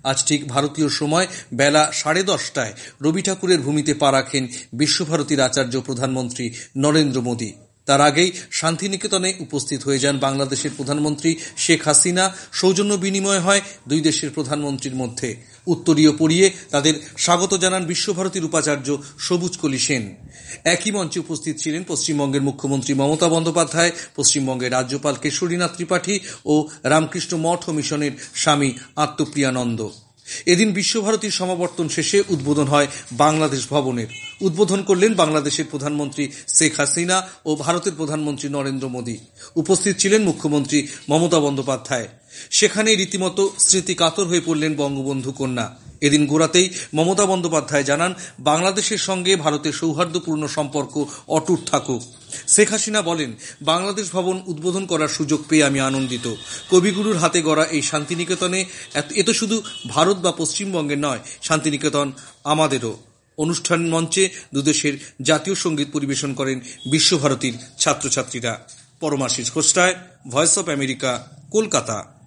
আজ ঠিক ভারতীয় সময় বেলা 10:30টায় রবি ঠাকুরের ভূমিতে পা রাখেন বিশ্বভারতীর আচার্য প্রধানমন্ত্রী নরেন্দ্র মোদী। তার আগেই শান্তিনিকেতনে উপস্থিত হয়ে যান বাংলাদেশের প্রধানমন্ত্রী শেখ হাসিনা। সৌজন্য বিনিময় হয় দুই দেশের প্রধানমন্ত্রীর মধ্যে। উত্তরীয় পরিয়ে তাদের স্বাগত জানান বিশ্বভারতীর উপাচার্য সবুজকলি সেন। একই মঞ্চে উপস্থিত ছিলেন পশ্চিমবঙ্গের মুখ্যমন্ত্রী মমতা বন্দ্যোপাধ্যায়, পশ্চিমবঙ্গের রাজ্যপাল কেশরীনাথ ত্রিপাঠী ও রামকৃষ্ণ মঠ ও মিশনের স্বামী আত্মপ্রিয়ানন্দ। এদিন বিশ্বভারতীর সমাবর্তন শেষে উদ্বোধন হয় বাংলাদেশ ভবনের। উদ্বোধন করলেন বাংলাদেশের প্রধানমন্ত্রী শেখ হাসিনা ও ভারতের প্রধানমন্ত্রী নরেন্দ্র মোদী। উপস্থিত ছিলেন মুখ্যমন্ত্রী মমতা বন্দ্যোপাধ্যায়। সেখানে রীতিমতো স্মৃতিকাতর হয়ে পড়লেন বঙ্গবন্ধু কন্যা। এদিন গোড়াতেই মমতা বন্দ্যোপাধ্যায় জানান, বাংলাদেশের সঙ্গে ভারতের সৌহার্দ্যপূর্ণ সম্পর্ক অটুট থাকুক। শেখ হাসিনা বলেন, বাংলাদেশ ভবন উদ্বোধন করার সুযোগ পেয়ে আমি আনন্দিত। কবিগুরুর হাতে গড়া এই শান্তিনিকেতনে এ তো শুধু ভারত বা পশ্চিমবঙ্গের নয়, শান্তিনিকেতন আমাদেরও। অনুষ্ঠান মঞ্চে দুদেশের জাতীয় সঙ্গীত পরিবেশন করেন বিশ্বভারতীর ছাত্রছাত্রীরা। পরমাশিস ঘোষায়, ভয়েস অফ আমেরিকা, কলকাতা।